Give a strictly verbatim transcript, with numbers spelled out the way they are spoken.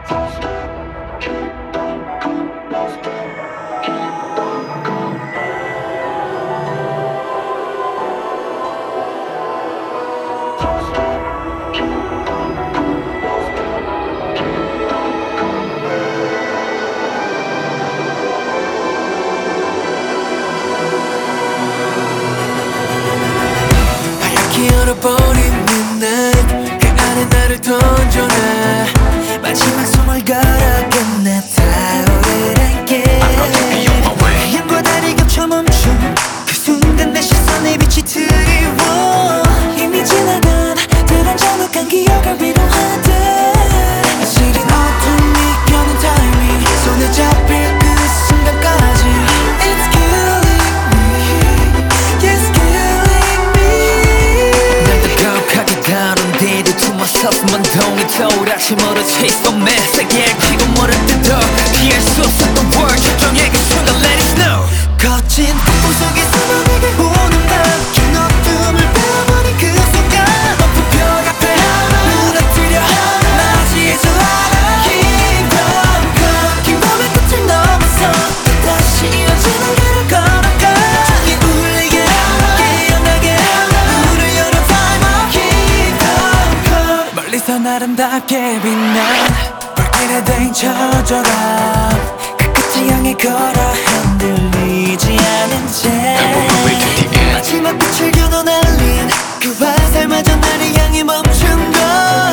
얼어버린 midnight 그 안에 나를 던져놔 마지막 숨을 걸어끝내 타오르란게 태양과 달이 겹쳐 멈춘 그 순간 내 시선에 빛이 드리워 이미 지나간 그런 적막한 기억을 위로하듯 시린 어둠이 켜는 타이밍 손에 잡힐 그 순간까지 It's killing me Yes killing me 다룬 뒤도 to myself 만동이 떠오르 아침으로 chase on me 세게 키고 물을 뜯어 피할 수 없었던 word 결정의 그 순간 let it snow 거친 폭풍 속에서 내게 오는 밤긴 어둠을 빼버린 그 순간 높은 벽 앞에 하나 무너뜨려 하나 맞이해줘 하나 Keep on going 긴밤의 끝을 넘어서 다시 이어지는 길을 걸어가 종이 울리게 하나 깨어나게 하나 문을 열어 time up 멀리서 아름답게 빛나 불길에 댕쳐져가 그 끝을 향해 걸어 흔들리지 않은 채 마지막 빛을 겨눠 날린 그 화살마저 나를 향해 멈춘 걸